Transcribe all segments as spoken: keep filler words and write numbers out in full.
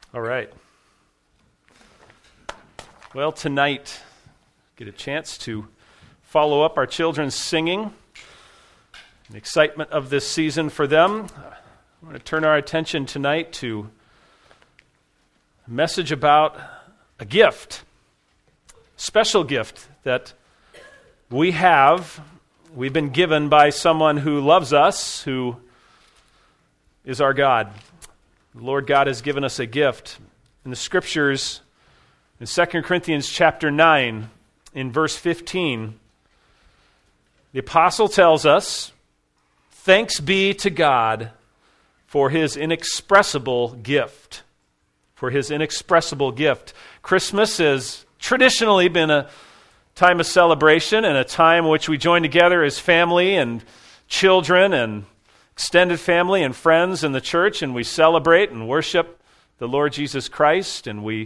All right. Well, tonight, get a chance to follow up our children's singing, the excitement of this season for them. I want to turn our attention tonight to a message about a gift, a special gift that we have. We've been given by someone who loves us, who is our God. The Lord God has given us a gift. In the Scriptures, in Second Corinthians chapter nine, in verse fifteen, the apostle tells us, "Thanks be to God for His inexpressible gift." For His inexpressible gift. Christmas has traditionally been a time of celebration and a time in which we join together as family and children and extended family and friends in the church, and we celebrate and worship the Lord Jesus Christ, and we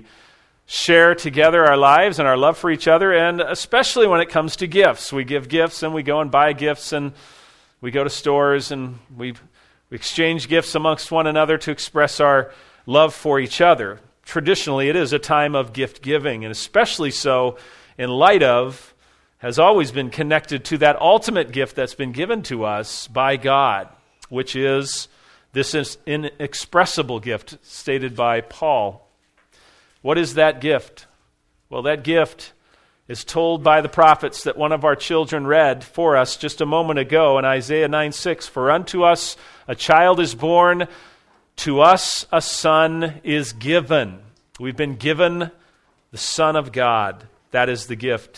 share together our lives and our love for each other, and especially when it comes to gifts. We give gifts, and we go and buy gifts, and we go to stores, and we, we exchange gifts amongst one another to express our love for each other. Traditionally, it is a time of gift giving, and especially so in light of, has always been connected to that ultimate gift that's been given to us by God, which is this inexpressible gift stated by Paul. What is that gift? Well, that gift is told by the prophets that one of our children read for us just a moment ago in Isaiah nine six. "For unto us a child is born, to us a son is given." We've been given the Son of God. That is the gift.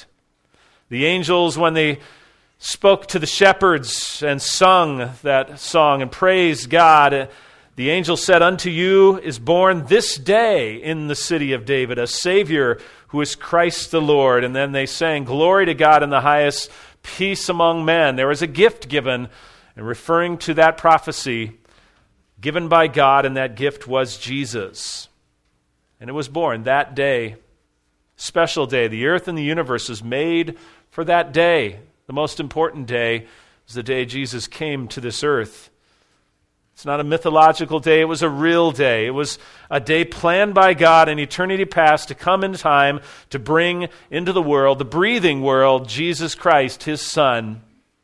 The angels, when they spoke to the shepherds and sung that song and praised God, the angel said, "Unto you is born this day in the city of David a Savior who is Christ the Lord." And then they sang, "Glory to God in the highest, peace among men." There was a gift given, and referring to that prophecy given by God, and that gift was Jesus. And it was born that day, special day. The earth and the universe was made for that day. The most important day was the day Jesus came to this earth. It's not a mythological day, it was a real day. It was a day planned by God in eternity past to come in time to bring into the world, the breathing world, Jesus Christ, His Son,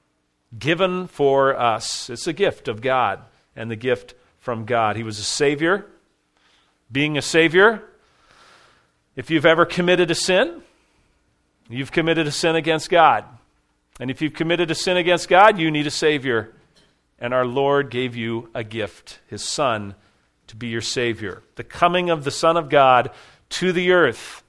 given for us. It's a gift of God and the gift from God. He was a Savior. Being a Savior, if you've ever committed a sin, you've committed a sin against God. And if you've committed a sin against God, you need a Savior. And our Lord gave you a gift, His Son, to be your Savior. The coming of the Son of God to the earth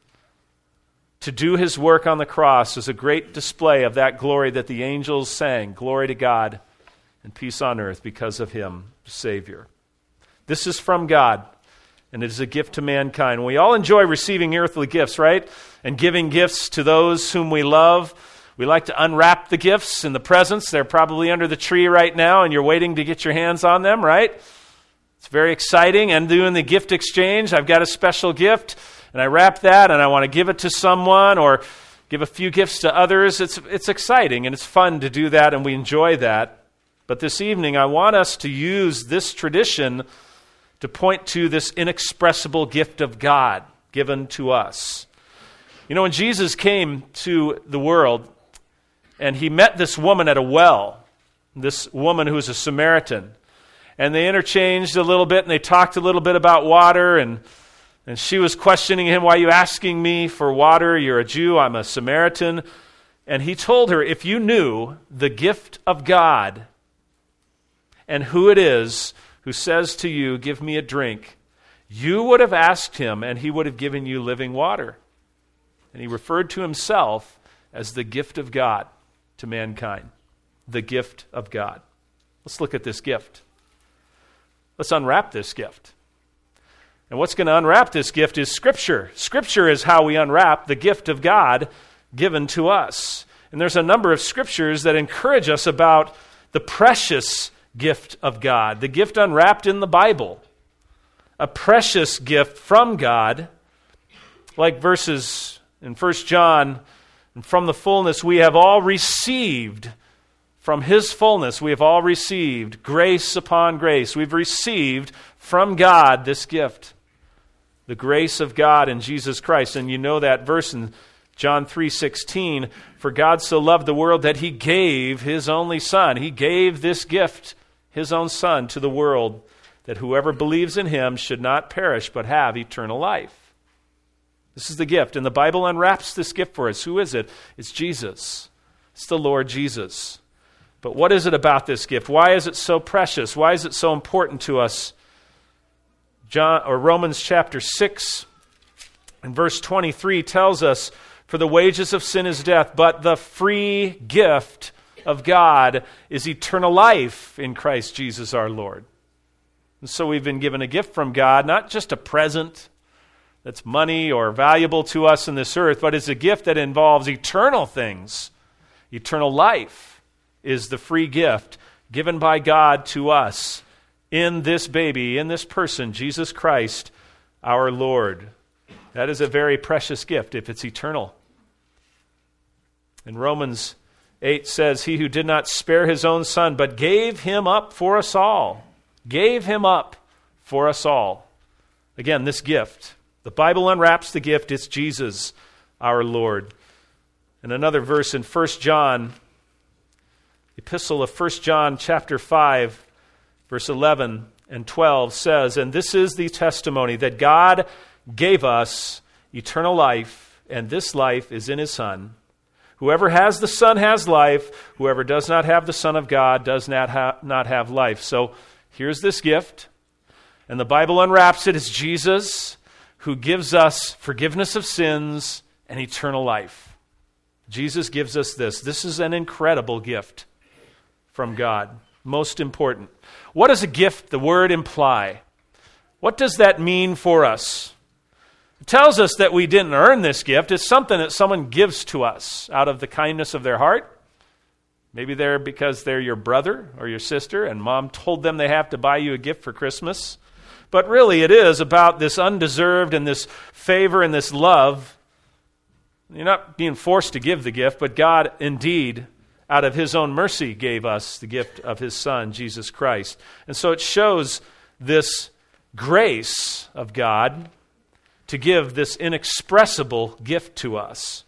to do His work on the cross is a great display of that glory that the angels sang. Glory to God and peace on earth because of Him, Savior. This is from God, and it is a gift to mankind. We all enjoy receiving earthly gifts, right? And giving gifts to those whom we love. We like to unwrap the gifts and the presents. They're probably under the tree right now, and you're waiting to get your hands on them, right? It's very exciting. And doing the gift exchange, I've got a special gift, and I wrap that, and I want to give it to someone or give a few gifts to others. It's, it's exciting, and it's fun to do that, and we enjoy that. But this evening, I want us to use this tradition to point to this inexpressible gift of God given to us. You know, when Jesus came to the world, and He met this woman at a well, this woman who was a Samaritan. And they interchanged a little bit, and they talked a little bit about water, and, and she was questioning Him, "Why are you asking me for water? You're a Jew, I'm a Samaritan." And He told her, if you knew the gift of God and who it is who says to you, "Give me a drink," you would have asked Him, and He would have given you living water. And He referred to Himself as the gift of God to mankind. The gift of God. Let's look at this gift. Let's unwrap this gift. And what's going to unwrap this gift is Scripture. Scripture is how we unwrap the gift of God given to us. And there's a number of Scriptures that encourage us about the precious gift of God, the gift unwrapped in the Bible. A precious gift from God, like verses in First John, "And from the fullness we have all received," from His fullness we have all received grace upon grace. We've received from God this gift. The grace of God in Jesus Christ. And you know that verse in John three sixteen, for God so loved the world that he gave his only Son. He gave this gift, his own Son, to the world, that whoever believes in him should not perish but have eternal life. This is the gift, and the Bible unwraps this gift for us. Who is it? It's Jesus. It's the Lord Jesus. But what is it about this gift? Why is it so precious? Why is it so important to us? John or Romans chapter six and verse twenty-three tells us, for the wages of sin is death, but the free gift of God is eternal life in Christ Jesus our Lord. And so we've been given a gift from God, not just a present that's money or valuable to us in this earth, but it's a gift that involves eternal things. Eternal life is the free gift given by God to us in this baby, in this person, Jesus Christ, our Lord. That is a very precious gift if it's eternal. And Romans eight says, he who did not spare his own Son, but gave him up for us all. Gave him up for us all. Again, this gift. The Bible unwraps the gift. It's Jesus, our Lord. And another verse in First John, epistle of First John chapter five, verse eleven and twelve says, and this is the testimony that God gave us eternal life, and this life is in his Son. Whoever has the Son has life. Whoever does not have the Son of God does not, ha- not have life. So here's this gift, and the Bible unwraps it. It's Jesus who gives us forgiveness of sins and eternal life. Jesus gives us this. This is an incredible gift from God. Most important. What does a gift, the word, imply? What does that mean for us? It tells us that we didn't earn this gift. It's something that someone gives to us out of the kindness of their heart. Maybe they're because they're your brother or your sister and mom told them they have to buy you a gift for Christmas. But really it is about this undeserved and this favor and this love. You're not being forced to give the gift, but God indeed, out of his own mercy, gave us the gift of his Son, Jesus Christ. And so it shows this grace of God to give this inexpressible gift to us.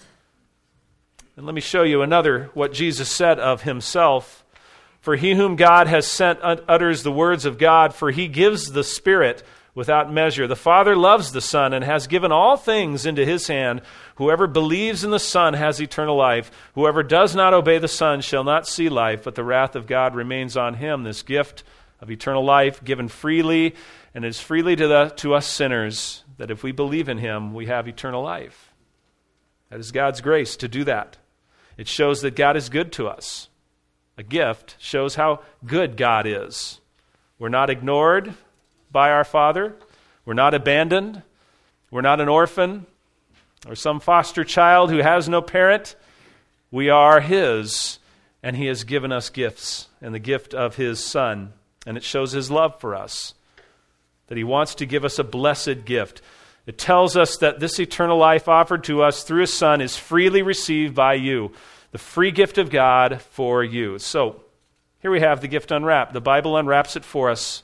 And let me show you another, what Jesus said of himself. For he whom God has sent utters the words of God, for he gives the Spirit without measure. The Father loves the Son and has given all things into his hand. Whoever believes in the Son has eternal life. Whoever does not obey the Son shall not see life, but the wrath of God remains on him. This gift of eternal life given freely, and is freely to, the, to us sinners, that if we believe in him, we have eternal life. That is God's grace to do that. It shows that God is good to us. A gift shows how good God is. We're not ignored by our Father. We're not abandoned. We're not an orphan or some foster child who has no parent. We are his, and he has given us gifts and the gift of his Son. And it shows his love for us, that he wants to give us a blessed gift. It tells us that this eternal life offered to us through his Son is freely received by you. The free gift of God for you. So, here we have the gift unwrapped. The Bible unwraps it for us.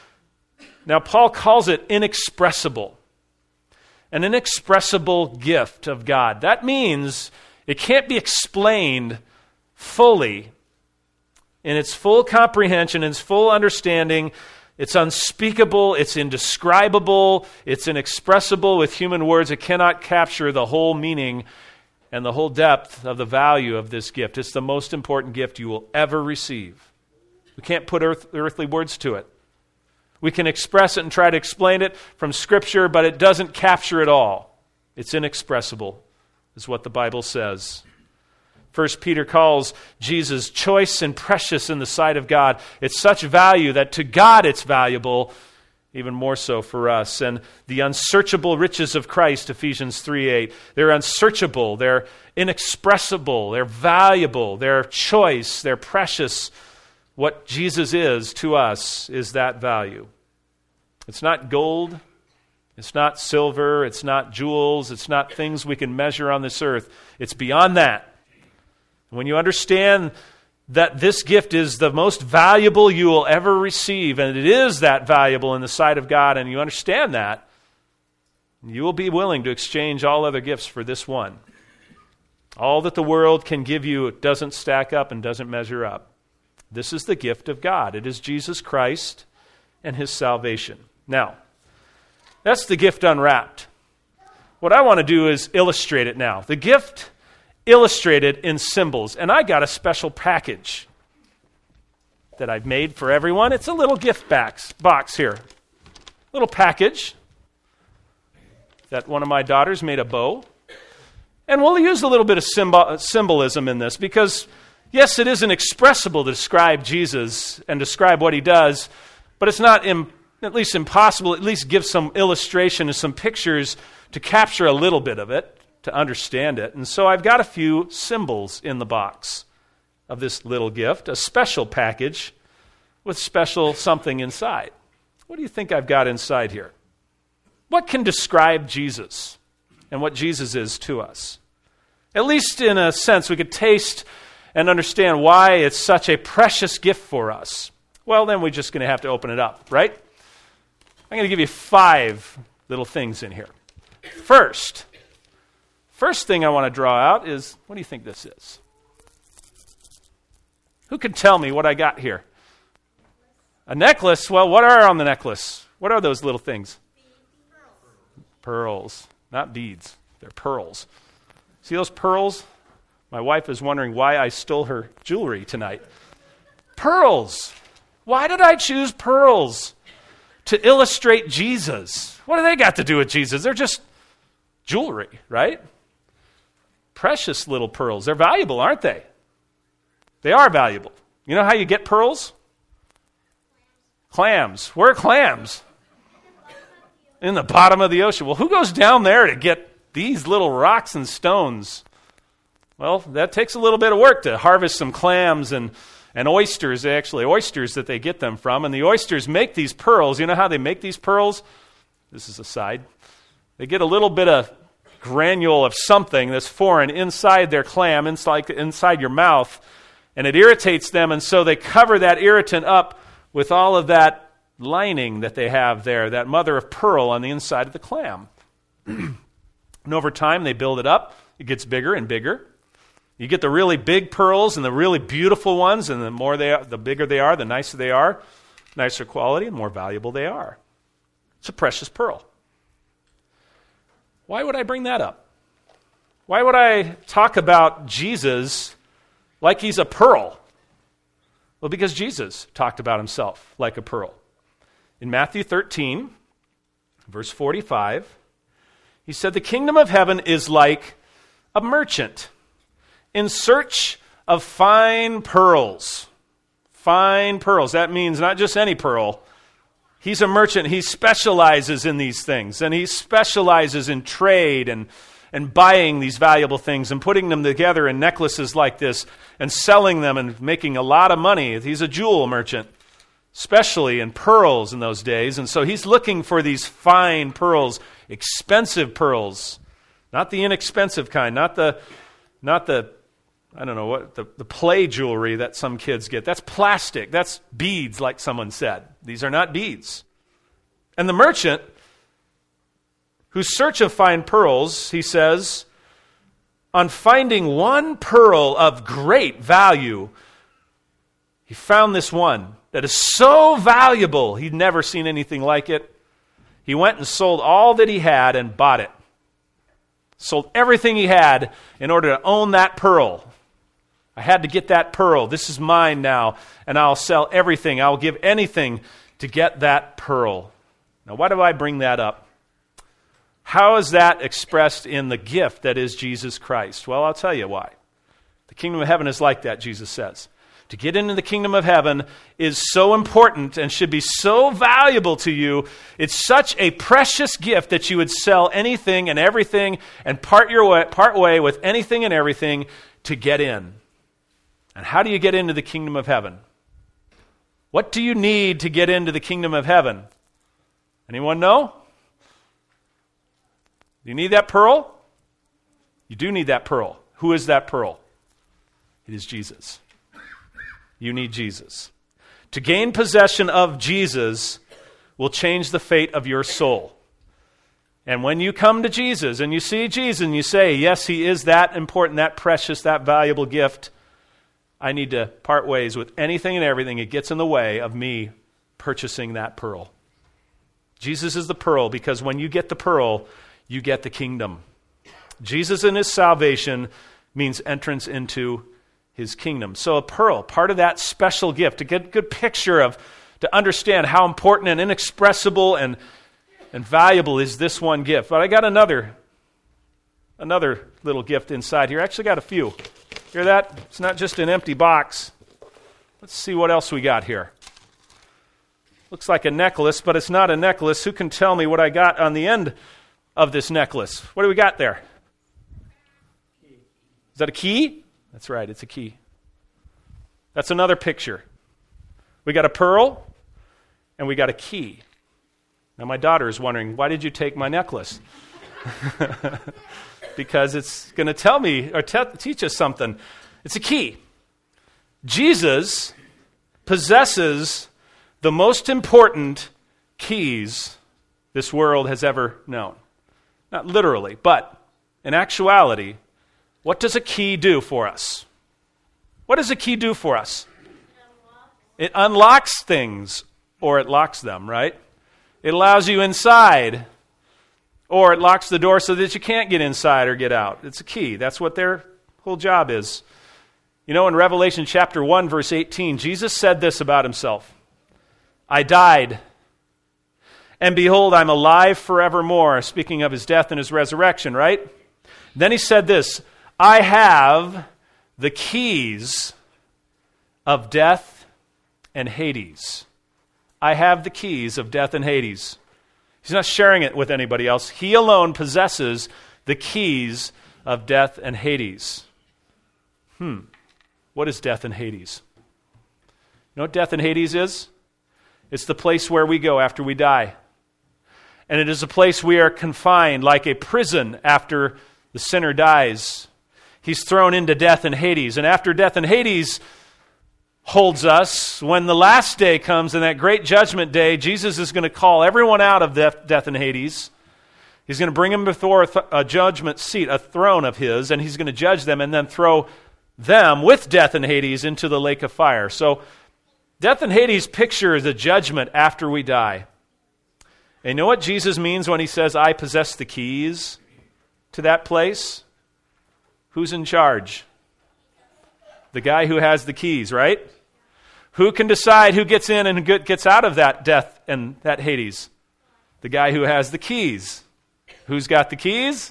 Now, Paul calls it inexpressible. An inexpressible gift of God. That means it can't be explained fully in its full comprehension, in its full understanding. It's unspeakable, it's indescribable, it's inexpressible with human words. It cannot capture the whole meaning and the whole depth of the value of this gift. It's the most important gift you will ever receive. We can't put earth, earthly words to it. We can express it and try to explain it from Scripture, but it doesn't capture it all. It's inexpressible, is what the Bible says. First Peter calls Jesus choice and precious in the sight of God. It's such value that to God it's valuable, even more so for us. And the unsearchable riches of Christ, Ephesians three eight, they're unsearchable, they're inexpressible, they're valuable, they're choice, they're precious. What Jesus is to us is that value. It's not gold, it's not silver, it's not jewels, it's not things we can measure on this earth. It's beyond that. When you understand that this gift is the most valuable you will ever receive, and it is that valuable in the sight of God, and you understand that, You will be willing to exchange all other gifts for this one. All that the world can give you doesn't stack up and doesn't measure up. This is the gift of God. It is Jesus Christ and his salvation. Now, that's the gift unwrapped. What I want to do is illustrate it now. The gift illustrated in symbols. And I got a special package that I've made for everyone. It's a little gift box, box here. Little package that one of my daughters made a bow. And we'll use a little bit of symbol, symbolism in this because, yes, it is inexpressible to describe Jesus and describe what he does, but it's not im- at least impossible, at least give some illustration and some pictures to capture a little bit of it, to understand it. And so I've got a few symbols in the box of this little gift, a special package with special something inside. What do you think I've got inside here? What can describe Jesus and what Jesus is to us? At least in a sense, we could taste and understand why it's such a precious gift for us. Well, then we're just going to have to open it up, right? I'm going to give you five little things in here. First, first thing I want to draw out is, what do you think this is? Who can tell me what I got here? A necklace? Well, what are on the necklace? What are those little things? Pearls. Not beads. They're pearls. See those pearls? My wife is wondering why I stole her jewelry tonight. Pearls. Why did I choose pearls to illustrate Jesus? What do they got to do with Jesus? They're just jewelry, right? Precious little pearls. They're valuable, aren't they? They are valuable. You know how you get pearls? Clams. Where are clams? In the bottom of the ocean. Well, who goes down there to get these little rocks and stones? Well, that takes a little bit of work to harvest some clams and, and oysters, actually, oysters that they get them from. And the oysters make these pearls. You know how they make these pearls? This is a side. They get a little bit of granule of something that's foreign inside their clam, inside, inside your mouth, and it irritates them, and so they cover that irritant up with all of that lining that they have there, that mother of pearl on the inside of the clam. And over time, they build it up. It gets bigger and bigger. You get the really big pearls and the really beautiful ones, and the more they are, the bigger they are, the nicer they are, nicer quality, and more valuable they are. It's a precious pearl. Why would I bring that up? Why would I talk about Jesus like he's a pearl? Well, because Jesus talked about himself like a pearl. In Matthew thirteen, verse forty-five, he said, "The kingdom of heaven is like a merchant in search of fine pearls." Fine pearls. That means not just any pearl. He's a merchant. He specializes in these things, and he specializes in trade and, and buying these valuable things and putting them together in necklaces like this and selling them and making a lot of money. He's a jewel merchant, especially in pearls in those days. And so he's looking for these fine pearls, expensive pearls, not the inexpensive kind, not the, not the, I don't know what, the, the play jewelry that some kids get. That's plastic. That's beads, like someone said. These are not beads. And the merchant, whose search of fine pearls, he says, on finding one pearl of great value, he found this one that is so valuable, he'd never seen anything like it. He went and sold all that he had and bought it. Sold everything he had in order to own that pearl. I had to get that pearl. This is mine now, and I'll sell everything. I'll give anything to get that pearl. Now, why do I bring that up? How is that expressed in the gift that is Jesus Christ? Well, I'll tell you why. The kingdom of heaven is like that, Jesus says. To get into the kingdom of heaven is so important and should be so valuable to you. It's such a precious gift that you would sell anything and everything and part your way, part way with anything and everything to get in. And how do you get into the kingdom of heaven? What do you need to get into the kingdom of heaven? Anyone know? Do you need that pearl? You do need that pearl. Who is that pearl? It is Jesus. You need Jesus. To gain possession of Jesus will change the fate of your soul. And when you come to Jesus and you see Jesus and you say, yes, he is that important, that precious, that valuable gift, I need to part ways with anything and everything that gets in the way of me purchasing that pearl. Jesus is the pearl, because when you get the pearl, you get the kingdom. Jesus and his salvation means entrance into his kingdom. So a pearl, part of that special gift, to get a good picture of, to understand how important and inexpressible and And valuable is this one gift. But I got another, another little gift inside here. I actually got a few. Hear that? It's not just an empty box. Let's see what else we got here. Looks like a necklace, but it's not a necklace. Who can tell me what I got on the end of this necklace? What do we got there? Is that a key? That's right, it's a key. That's another picture. We got a pearl, and we got a key. Now, my daughter is wondering, why did you take my necklace? Because it's going to tell me or te- teach us something. It's a key. Jesus possesses the most important keys this world has ever known. Not literally, but in actuality, what does a key do for us? What does a key do for us? It unlocks things, or it locks them, right? It allows you inside, or it locks the door so that you can't get inside or get out. It's a key. That's what their whole job is. You know, in Revelation chapter one, verse eighteen, Jesus said this about himself. I died, and behold, I'm alive forevermore, speaking of his death and his resurrection, right? Then he said this, I have the keys of death and Hades. I have the keys of death and Hades. He's not sharing it with anybody else. He alone possesses the keys of death and Hades. Hmm. What is death and Hades? You know what death and Hades is? It's the place where we go after we die. And it is a place we are confined, like a prison after the sinner dies. He's thrown into death and Hades. And after death and Hades holds us, when the last day comes, and that great judgment day, Jesus is going to call everyone out of death, death and Hades. He's going to bring them before a, th- a judgment seat, a throne of his, and he's going to judge them and then throw them with death and Hades into the lake of fire. So death and Hades picture the judgment after we die. And you know what Jesus means when he says, I possess the keys to that place? Who's in charge? The guy who has the keys, right? Who can decide who gets in and gets out of that death and that Hades? The guy who has the keys. Who's got the keys?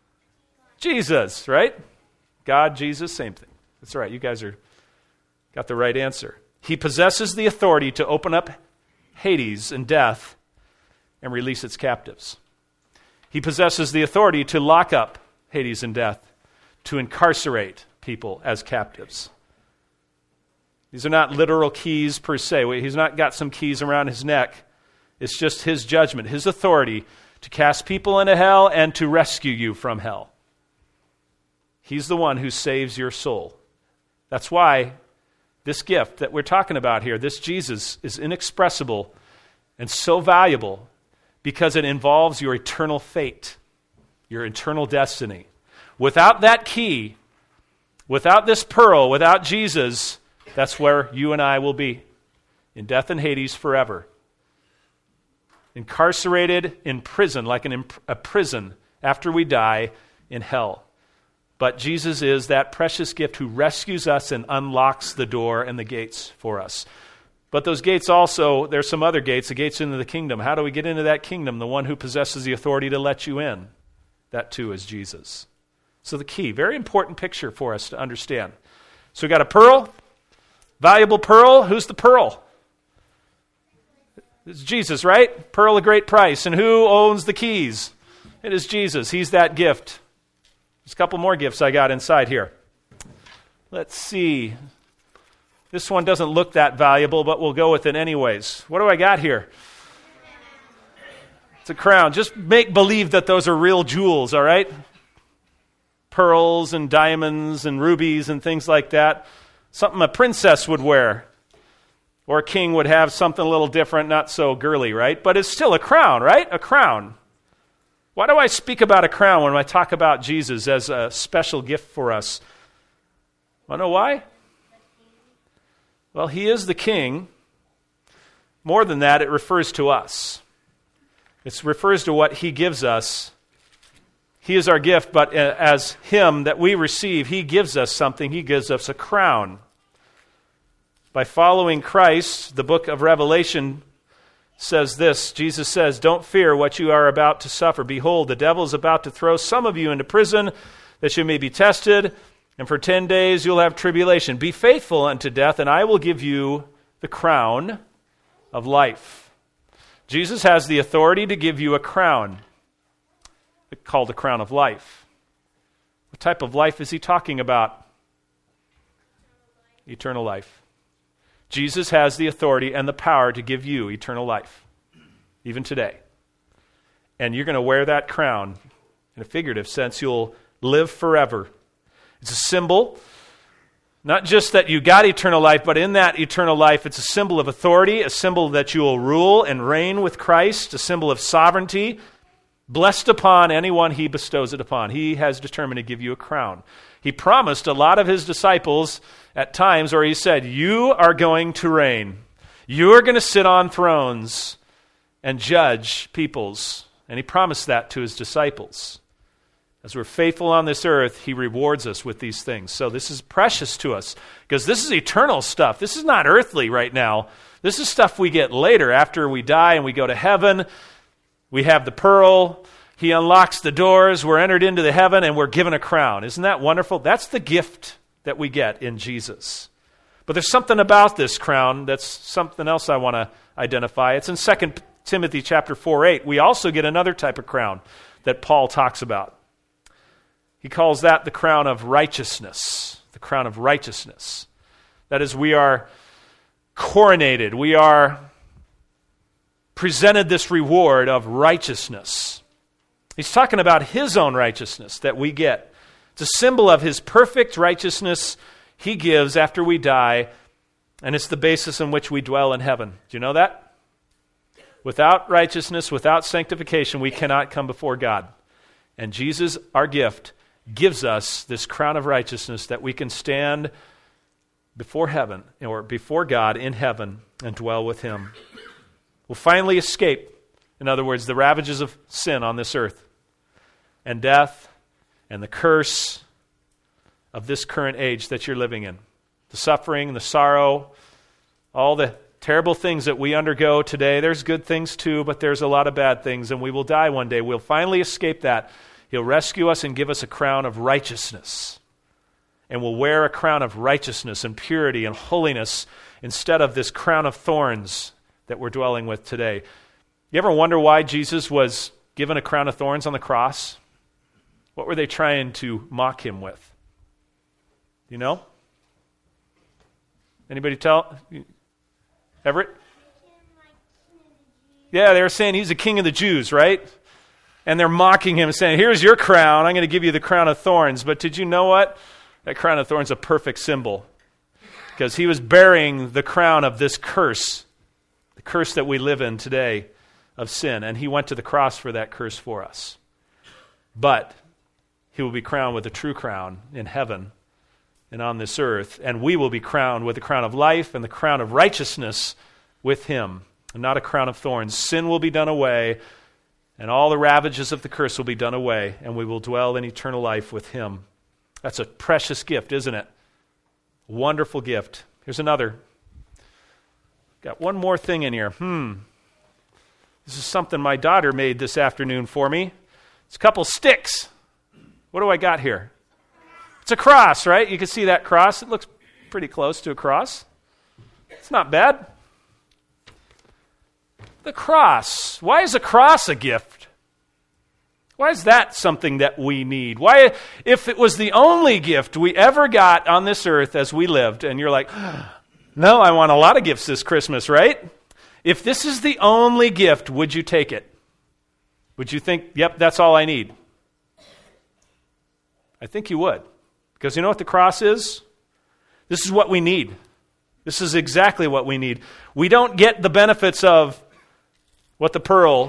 Jesus, right? God, Jesus, same thing. That's right. You guys are got the right answer. He possesses the authority to open up Hades and death and release its captives. He possesses the authority to lock up Hades and death, to incarcerate people as captives. These are not literal keys per se. He's not got some keys around his neck. It's just his judgment, his authority to cast people into hell and to rescue you from hell. He's the one who saves your soul. That's why this gift that we're talking about here, this Jesus, is inexpressible and so valuable because it involves your eternal fate, your eternal destiny. Without that key, without this pearl, without Jesus, that's where you and I will be, in death and Hades forever. Incarcerated in prison, like an imp- a prison after we die in hell. But Jesus is that precious gift who rescues us and unlocks the door and the gates for us. But those gates also, there's some other gates, the gates into the kingdom. How do we get into that kingdom? The one who possesses the authority to let you in. That too is Jesus. So the key, very important picture for us to understand. So we got a pearl, valuable pearl. Who's the pearl? It's Jesus, right? Pearl of great price. And who owns the keys? It is Jesus. He's that gift. There's a couple more gifts I got inside here. Let's see. This one doesn't look that valuable, but we'll go with it anyways. What do I got here? It's a crown. Just make believe that those are real jewels, all right? Pearls and diamonds and rubies and things like that. Something a princess would wear. Or a king would have something a little different, not so girly, right? But it's still a crown, right? A crown. Why do I speak about a crown when I talk about Jesus as a special gift for us? Want to know why? Well, he is the king. More than that, it refers to us. It refers to what he gives us. He is our gift, but as him that we receive, he gives us something. He gives us a crown. By following Christ, the book of Revelation says this. Jesus says, "Don't fear what you are about to suffer. Behold, the devil is about to throw some of you into prison that you may be tested, and for ten days you'll have tribulation. Be faithful unto death, and I will give you the crown of life." Jesus has the authority to give you a crown. It's called the crown of life. What type of life is he talking about? Eternal life. Jesus has the authority and the power to give you eternal life, even today. And you're going to wear that crown. In a figurative sense, you'll live forever. It's a symbol, not just that you got eternal life, but in that eternal life, it's a symbol of authority, a symbol that you will rule and reign with Christ, a symbol of sovereignty, blessed upon anyone he bestows it upon. He has determined to give you a crown. He promised a lot of his disciples at times where he said, you are going to reign. You are going to sit on thrones and judge peoples. And he promised that to his disciples. As we're faithful on this earth, he rewards us with these things. So this is precious to us because this is eternal stuff. This is not earthly right now. This is stuff we get later after we die and we go to heaven. We have the pearl. He unlocks the doors. We're entered into the heaven and we're given a crown. Isn't that wonderful? That's the gift that we get in Jesus. But there's something about this crown that's something else I want to identify. It's in Second Timothy chapter four eight. We also get another type of crown that Paul talks about. He calls that the crown of righteousness. The crown of righteousness. That is, we are coronated. We are presented this reward of righteousness. He's talking about his own righteousness that we get. It's a symbol of his perfect righteousness he gives after we die, and it's the basis in which we dwell in heaven. Do you know that? Without righteousness, without sanctification, we cannot come before God. And Jesus, our gift, gives us this crown of righteousness that we can stand before heaven, or before God in heaven, and dwell with him. We'll finally escape, in other words, the ravages of sin on this earth, and death, and the curse of this current age that you're living in. The suffering, the sorrow, all the terrible things that we undergo today. There's good things too, but there's a lot of bad things, and we will die one day. We'll finally escape that. He'll rescue us and give us a crown of righteousness. And we'll wear a crown of righteousness and purity and holiness instead of this crown of thorns that we're dwelling with today. You ever wonder why Jesus was given a crown of thorns on the cross? What were they trying to mock him with? You know? Anybody tell? Everett? Yeah, they were saying he's the king of the Jews, right? And they're mocking him, saying, here's your crown. I'm going to give you the crown of thorns. But did you know what? That crown of thorns is a perfect symbol. Because he was bearing the crown of this curse. The curse that we live in today of sin. And he went to the cross for that curse for us. But he will be crowned with a true crown in heaven and on this earth. And we will be crowned with the crown of life and the crown of righteousness with him. And not a crown of thorns. Sin will be done away. And all the ravages of the curse will be done away. And we will dwell in eternal life with him. That's a precious gift, isn't it? Wonderful gift. Here's another. Got one more thing in here. Hmm. This is something my daughter made this afternoon for me. It's a couple sticks. What do I got here? It's a cross, right? You can see that cross. It looks pretty close to a cross. It's not bad. The cross. Why is a cross a gift? Why is that something that we need? Why, if it was the only gift we ever got on this earth as we lived, and you're like, no, I want a lot of gifts this Christmas, right? If this is the only gift, would you take it? Would you think, yep, that's all I need? I think you would. Because you know what the cross is? This is what we need. This is exactly what we need. We don't get the benefits of what the pearl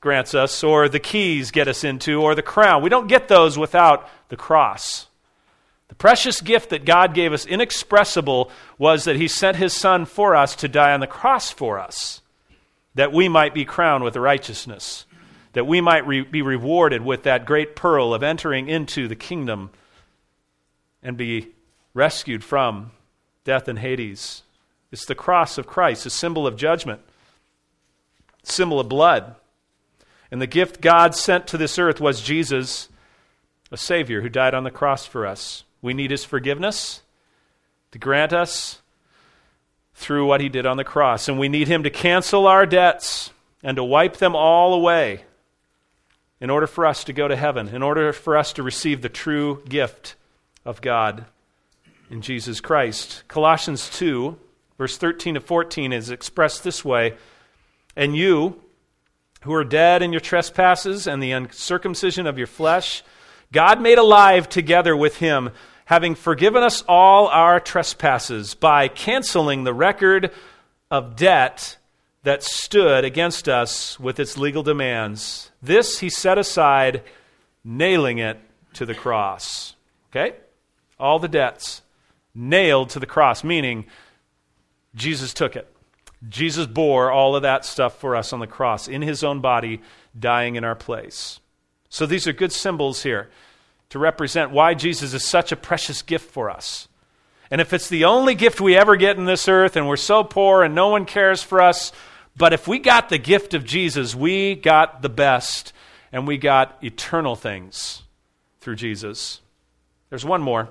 grants us, or the keys get us into, or the crown. We don't get those without the cross. The precious gift that God gave us, inexpressible, was that he sent his Son for us to die on the cross for us, that we might be crowned with righteousness, that we might re- be rewarded with that great pearl of entering into the kingdom and be rescued from death and Hades. It's the cross of Christ, a symbol of judgment, symbol of blood. And the gift God sent to this earth was Jesus, a Savior who died on the cross for us. We need his forgiveness to grant us through what he did on the cross. And we need him to cancel our debts and to wipe them all away in order for us to go to heaven, in order for us to receive the true gift of God in Jesus Christ. Colossians two, verse thirteen to fourteen is expressed this way, "And you, who are dead in your trespasses and the uncircumcision of your flesh, God made alive together with him, having forgiven us all our trespasses by canceling the record of debt that stood against us with its legal demands. This he set aside, nailing it to the cross." Okay? All the debts nailed to the cross, meaning Jesus took it. Jesus bore all of that stuff for us on the cross in his own body, dying in our place. So these are good symbols here to represent why Jesus is such a precious gift for us. And if it's the only gift we ever get in this earth and we're so poor and no one cares for us, but if we got the gift of Jesus, we got the best and we got eternal things through Jesus. There's one more.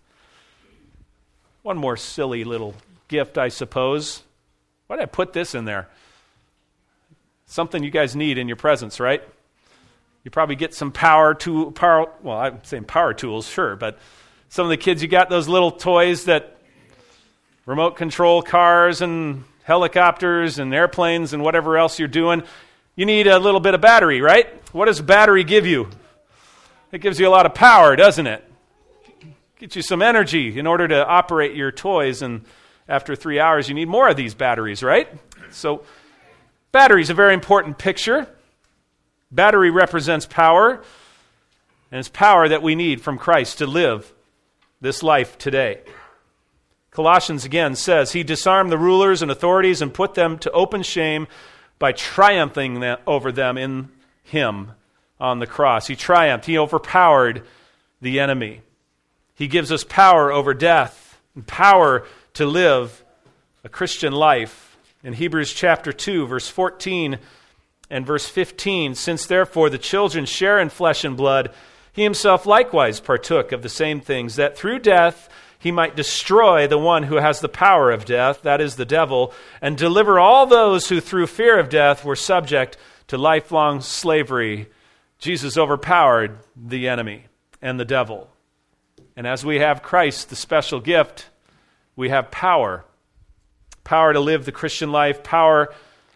One more silly little gift, I suppose. Why did I put this in there? Something you guys need in your presence, right? You probably get some power to power. Well, I'm saying power tools, sure, but some of the kids, you got those little toys that remote control cars and helicopters and airplanes and whatever else you're doing. You need a little bit of battery, right? What does battery give you? It gives you a lot of power, doesn't it? Get you some energy in order to operate your toys, and after three hours, you need more of these batteries, right? So, battery is a very important picture. Battery represents power, and it's power that we need from Christ to live this life today. Colossians again says, he disarmed the rulers and authorities and put them to open shame by triumphing over them in him on the cross. He triumphed. He overpowered the enemy. He gives us power over death and power to live a Christian life. In Hebrews chapter two, verse fourteen and verse fifteen, since therefore the children share in flesh and blood, he himself likewise partook of the same things, that through death he might destroy the one who has the power of death, that is the devil, and deliver all those who through fear of death were subject to lifelong slavery. Jesus overpowered the enemy and the devil. And as we have Christ, the special gift, we have power. Power to live the Christian life, power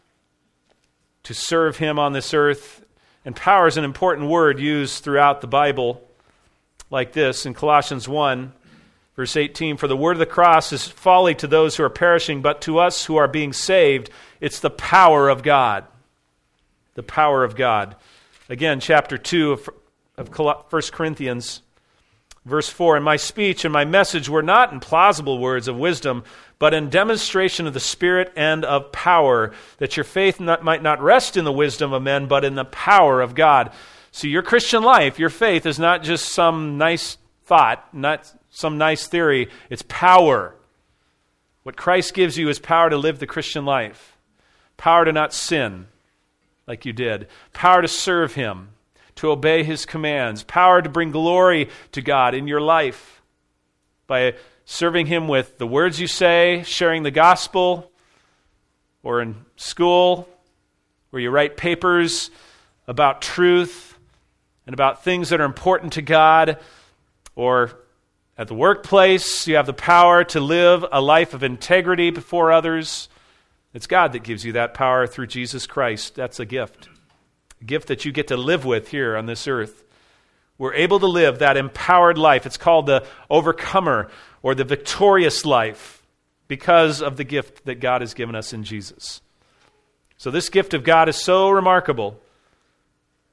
to serve him on this earth. And power is an important word used throughout the Bible like this in Colossians one, verse eighteen, for the word of the cross is folly to those who are perishing, but to us who are being saved, it's the power of God. The power of God. Again, chapter two of, of First Corinthians, verse four, and my speech and my message were not in plausible words of wisdom, but in demonstration of the Spirit and of power, that your faith not, might not rest in the wisdom of men, but in the power of God. So your Christian life, your faith, is not just some nice thought, not some nice theory. It's power. What Christ gives you is power to live the Christian life. Power to not sin like you did. Power to serve him, to obey his commands. Power to bring glory to God in your life by serving him with the words you say, sharing the gospel, or in school where you write papers about truth and about things that are important to God, or at the workplace, you have the power to live a life of integrity before others. It's God that gives you that power through Jesus Christ. That's a gift. A gift that you get to live with here on this earth. We're able to live that empowered life. It's called the overcomer or the victorious life because of the gift that God has given us in Jesus. So this gift of God is so remarkable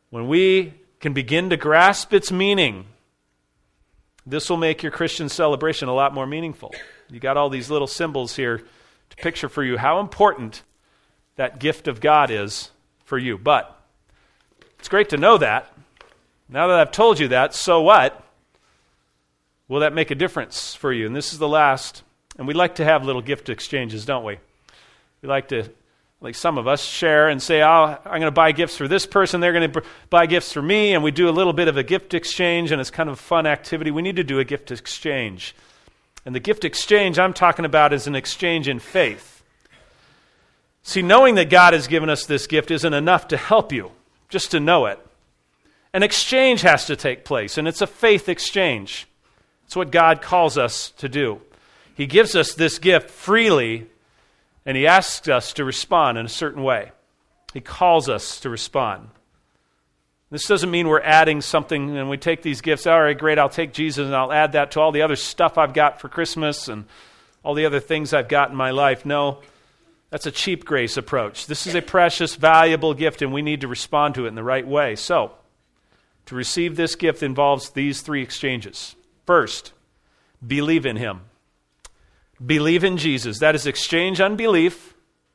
when we can begin to grasp its meaning, this will make your Christian celebration a lot more meaningful. You got all these little symbols here to picture for you how important that gift of God is for you. But it's great to know that. Now that I've told you that, so what? Will that make a difference for you? And this is the last. And we like to have little gift exchanges, don't we? We like to, like some of us, share and say, oh, I'm going to buy gifts for this person. They're going to buy gifts for me. And we do a little bit of a gift exchange, and it's kind of a fun activity. We need to do a gift exchange. And the gift exchange I'm talking about is an exchange in faith. See, knowing that God has given us this gift isn't enough to help you, just to know it. An exchange has to take place, and it's a faith exchange. It's what God calls us to do. He gives us this gift freely, and He asks us to respond in a certain way. He calls us to respond. This doesn't mean we're adding something and we take these gifts, all right, great, I'll take Jesus and I'll add that to all the other stuff I've got for Christmas and all the other things I've got in my life. No, that's a cheap grace approach. This is a precious, valuable gift, and we need to respond to it in the right way. So, to receive this gift involves these three exchanges. First, believe in Him. Believe in Jesus. That is, exchange unbelief,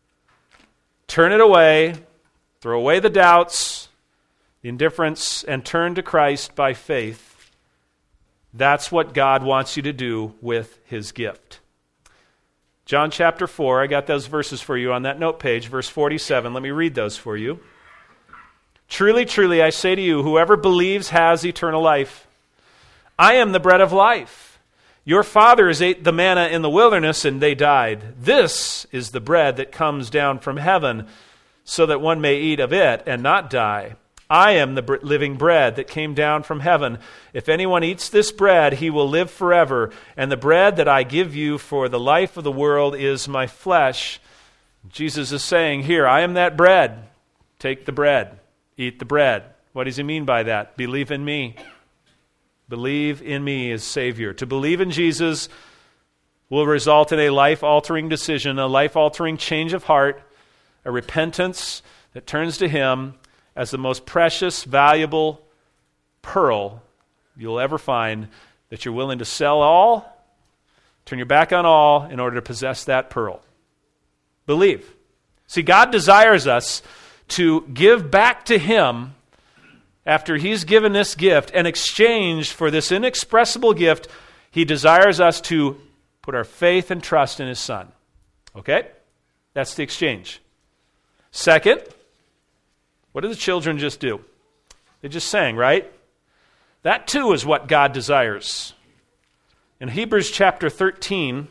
turn it away, throw away the doubts, the indifference, and turn to Christ by faith. That's what God wants you to do with His gift. John chapter four, I got those verses for you on that note page, verse forty-seven. Let me read those for you. Truly, truly, I say to you, whoever believes has eternal life. I am the bread of life. Your fathers ate the manna in the wilderness, and they died. This is the bread that comes down from heaven, so that one may eat of it and not die. I am the living bread that came down from heaven. If anyone eats this bread, he will live forever. And the bread that I give you for the life of the world is my flesh. Jesus is saying here, I am that bread. Take the bread. Eat the bread. What does He mean by that? Believe in me. Believe in me as Savior. To believe in Jesus will result in a life-altering decision, a life-altering change of heart, a repentance that turns to Him as the most precious, valuable pearl you'll ever find, that you're willing to sell all, turn your back on all in order to possess that pearl. Believe. See, God desires us to give back to Him after He's given this gift, in exchange for this inexpressible gift. He desires us to put our faith and trust in His Son. Okay? That's the exchange. Second, what did the children just do? They just sang, right? That too is what God desires. In Hebrews chapter thirteen,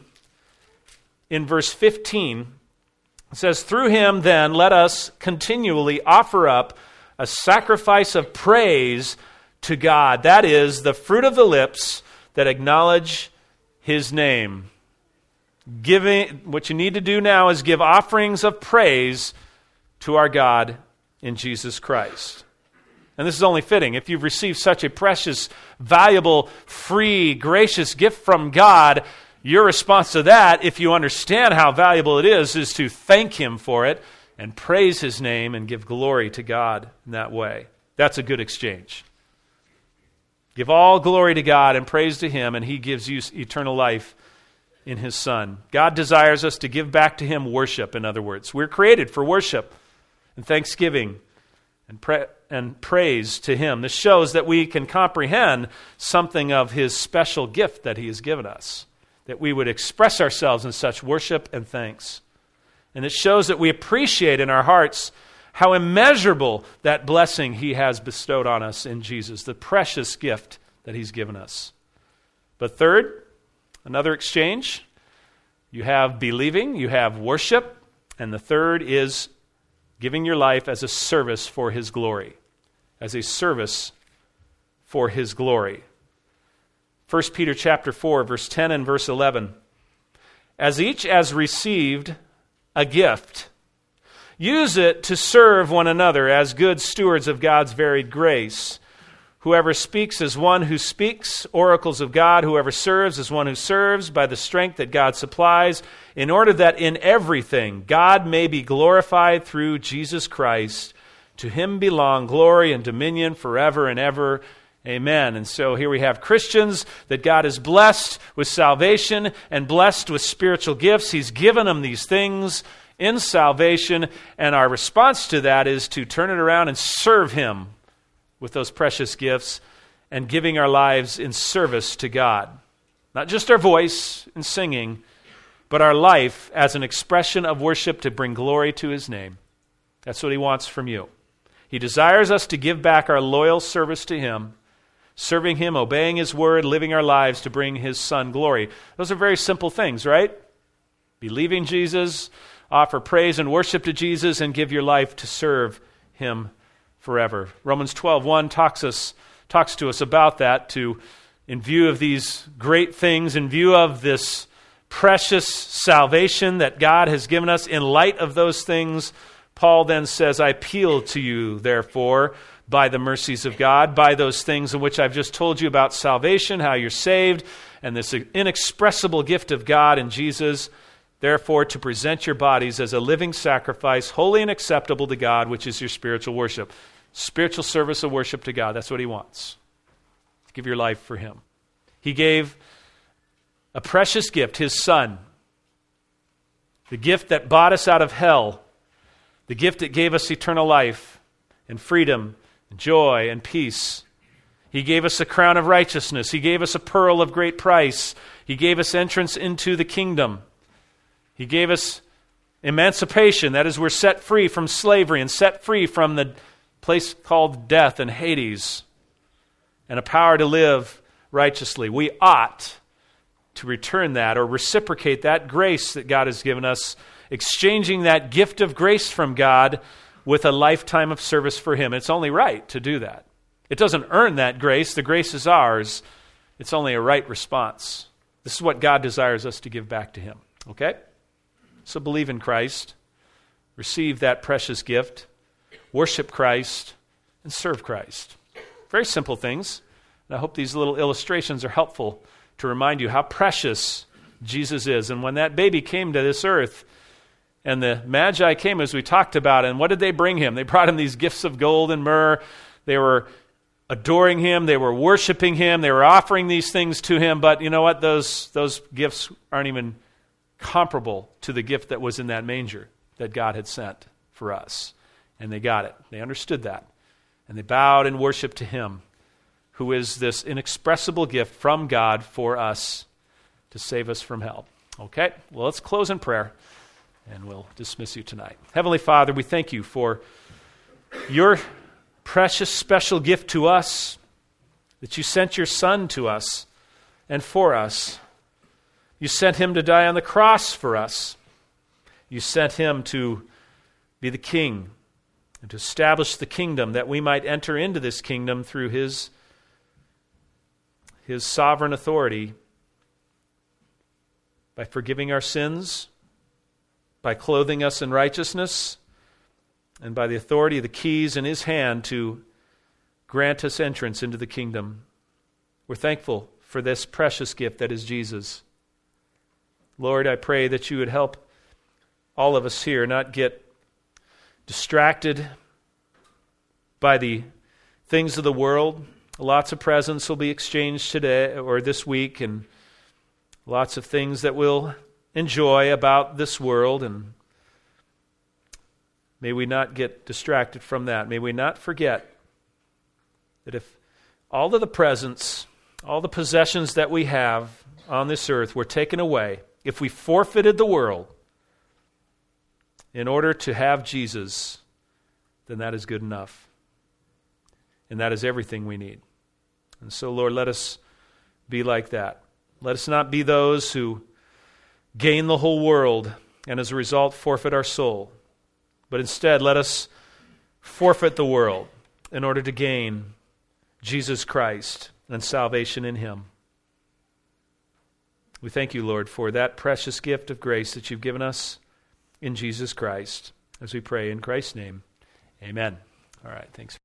in verse fifteen, it says, through Him then let us continually offer up a sacrifice of praise to God. That is the fruit of the lips that acknowledge His name. Giving, what you need to do now is give offerings of praise to our God in Jesus Christ. And this is only fitting. If you've received such a precious, valuable, free, gracious gift from God, your response to that, if you understand how valuable it is, is to thank Him for it and praise His name and give glory to God in that way. That's a good exchange. Give all glory to God and praise to Him, and He gives you eternal life in His Son. God desires us to give back to Him worship, in other words. We're created for worship and thanksgiving and, pra- and praise to Him. This shows that we can comprehend something of His special gift that He has given us, that we would express ourselves in such worship and thanks. And it shows that we appreciate in our hearts how immeasurable that blessing He has bestowed on us in Jesus, the precious gift that He's given us. But third, another exchange. You have believing, you have worship, and the third is giving your life as a service for His glory. As a service for His glory. First Peter chapter four, verse ten and verse eleven. As each has received a gift, use it to serve one another as good stewards of God's varied grace. Whoever speaks as one who speaks oracles of God. Whoever serves as one who serves by the strength that God supplies, in order that in everything God may be glorified through Jesus Christ. To him belong glory and dominion forever and ever. Amen. And so here we have Christians that God has blessed with salvation and blessed with spiritual gifts. He's given them these things in salvation, and our response to that is to turn it around and serve him with those precious gifts and giving our lives in service to God. Not just our voice in singing, but our life as an expression of worship to bring glory to his name. That's what he wants from you. He desires us to give back our loyal service to him, serving him, obeying his word, living our lives to bring his son glory. Those are very simple things, right? Believing Jesus, offer praise and worship to Jesus, and give your life to serve him forever. Romans twelve one talks us talks to us about that, to in view of these great things, in view of this precious salvation that God has given us, in light of those things, Paul then says, I appeal to you, therefore, by the mercies of God, by those things in which I've just told you about salvation, how you're saved, and this inexpressible gift of God in Jesus, therefore, to present your bodies as a living sacrifice, holy and acceptable to God, which is your spiritual worship. Spiritual service of worship to God. That's what he wants. Give your life for him. He gave a precious gift, his son. The gift that bought us out of hell. The gift that gave us eternal life and freedom and joy and peace. He gave us a crown of righteousness. He gave us a pearl of great price. He gave us entrance into the kingdom. He gave us emancipation. That is, we're set free from slavery and set free from the place called death and Hades, and a power to live righteously. We ought to return that or reciprocate that grace that God has given us, exchanging that gift of grace from God with a lifetime of service for him. It's only right to do that. It doesn't earn that grace. The grace is ours. It's only a right response. This is what God desires us to give back to him. Okay? So believe in Christ. Receive that precious gift. Worship Christ and serve Christ. Very simple things. And I hope these little illustrations are helpful to remind you how precious Jesus is. And when that baby came to this earth, and the Magi came, as we talked about, and what did they bring him? They brought him these gifts of gold and myrrh. They were adoring him. They were worshiping him. They were offering these things to him. But you know what? Those, those gifts aren't even comparable to the gift that was in that manger that God had sent for us. And they got it. They understood that. And they bowed and worshiped to him, who is this inexpressible gift from God for us to save us from hell. Okay? Well, let's close in prayer, and we'll dismiss you tonight. Heavenly Father, we thank you for your precious special gift to us, that you sent your Son to us and for us. You sent him to die on the cross for us. You sent him to be the king and to establish the kingdom, that we might enter into this kingdom through his, his sovereign authority by forgiving our sins, by clothing us in righteousness, and by the authority of the keys in his hand to grant us entrance into the kingdom. We're thankful for this precious gift that is Jesus. Lord, I pray that you would help all of us here not get distracted by the things of the world. Lots of presents will be exchanged today or this week, and lots of things that we'll enjoy about this world, and may we not get distracted from that. May we not forget that if all of the presents, all the possessions that we have on this earth were taken away, if we forfeited the world in order to have Jesus, then that is good enough. And that is everything we need. And so, Lord, let us be like that. Let us not be those who gain the whole world and as a result forfeit our soul. But instead, let us forfeit the world in order to gain Jesus Christ and salvation in him. We thank you, Lord, for that precious gift of grace that you've given us in Jesus Christ. As we pray in Christ's name, amen. All right, thanks.